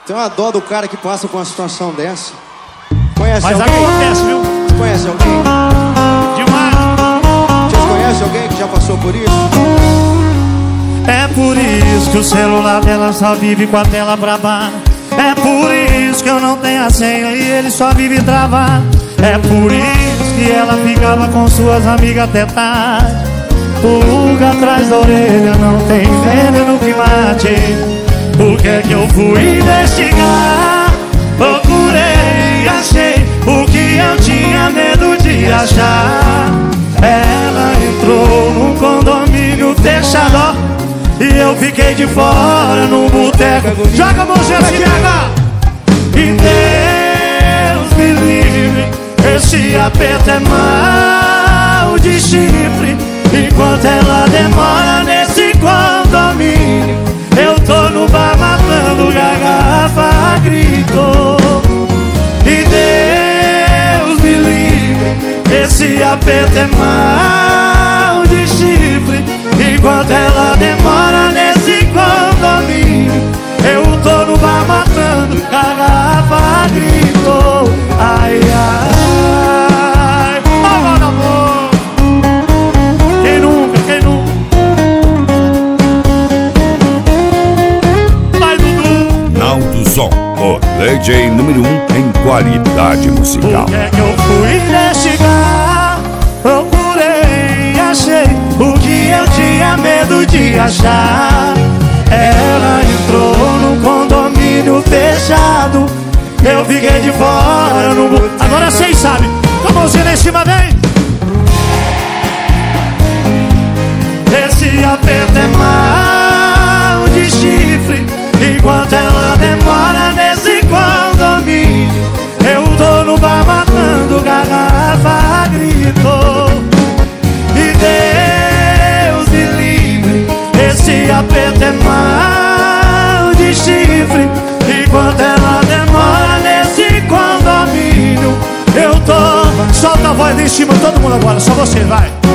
Tem uma dó do cara que passa por uma situação dessa. Conhece Mas alguém? acontece, viu? Conhece alguém? Demais. Vocês conhecem alguém que já passou por isso? É por isso que o celular dela só vive com a tela pra baixo. É por isso que eu não tenho a senha e ele só vive travado. É por isso que ela ficava com suas amigas até tarde. Pulga atrás da orelha, não tem veneno que mate. Por que é que eu fui investigar? Procurei, achei o que eu tinha medo de achar. Ela entrou num condomínio fechado e eu fiquei de fora num boteco. Joga a mãozinha aqui, e Deus me livre, esse aperto é mal de chifre. Enquanto ela demora nesse condomínio, eu tô no bar matando garrafa a grito. E Deus me livre, esse aperto é mal de chifre. Enquanto ela demora nesse condomínio, eu tô no bar matando garrafa a grito. Ai, ai, oh, meu amor. Quem nunca, quem nunca? Vai, Dudu. Naldo Som, o DJ número 1 em qualidade musical. Por que é que eu fui investigar? Procurei, achei o que eu tinha medo de achar. Ela entrou num condomínio fechado, eu fiquei de fora no... Agora vocês sabem. Com a mãozinha lá em cima, vem. Esse aperto é mal de chifre. Enquanto ela demora nesse condomínio, eu tô no bar matando garrafa a grito. E Deus me livre, esse aperto é mal de chifre. Enquanto ela demora nesse condomínio, eu tô... Solta a voz lá em cima, todo mundo agora, só você, vai.